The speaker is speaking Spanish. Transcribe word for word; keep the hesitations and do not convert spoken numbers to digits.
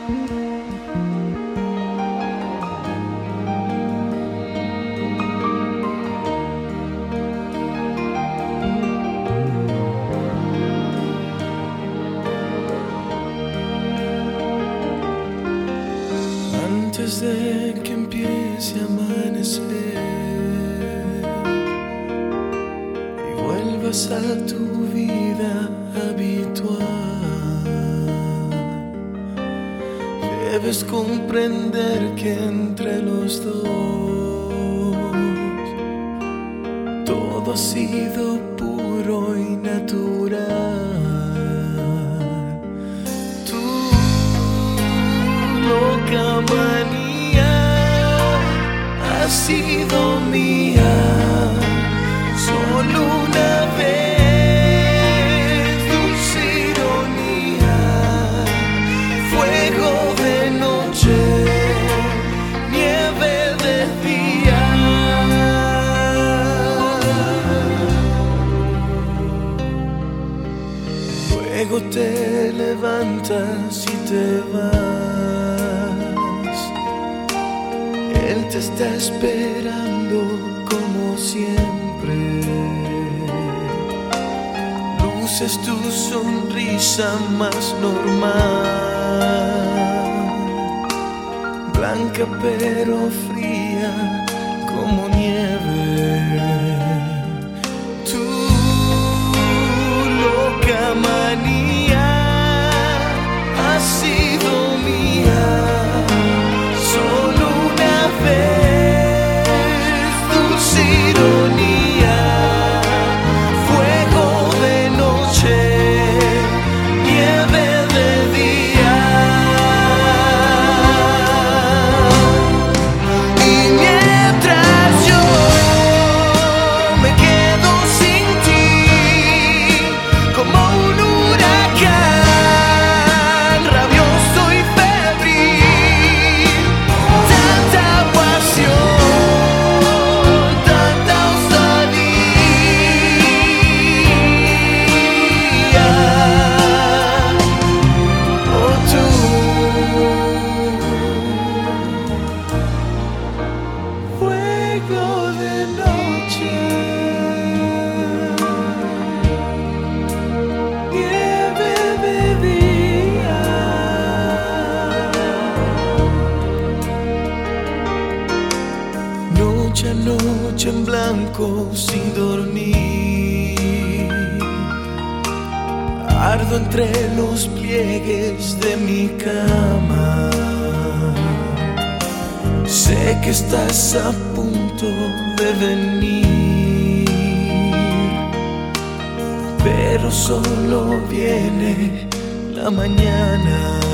Antes de que empiece a amanecer y vuelvas a tu vida habitual, debes comprender que entre los dos todo ha sido puro y natural. Tu loca manía ha sido mía solo una vez. Dulce ironía, fuego de noche, nieve de día. Luego te levantas y te vas. Él te está esperando como siempre. Luces tu sonrisa más normal, blanca pero fría como nieve. Tu loca manía ha sido mía solo una vez. Dulce ironía, fuego de noche, nieve de día. Y mientras yo me quedo sin ti, como un huracán rabioso y febril, tanta pasión, tanta osadía. Oh, tú, fuego de noche, nieve de día. Noche a noche en blanco sin dormir, ardo entre los pliegues de mi cama. Sé que estás a punto de venir, pero solo viene la mañana.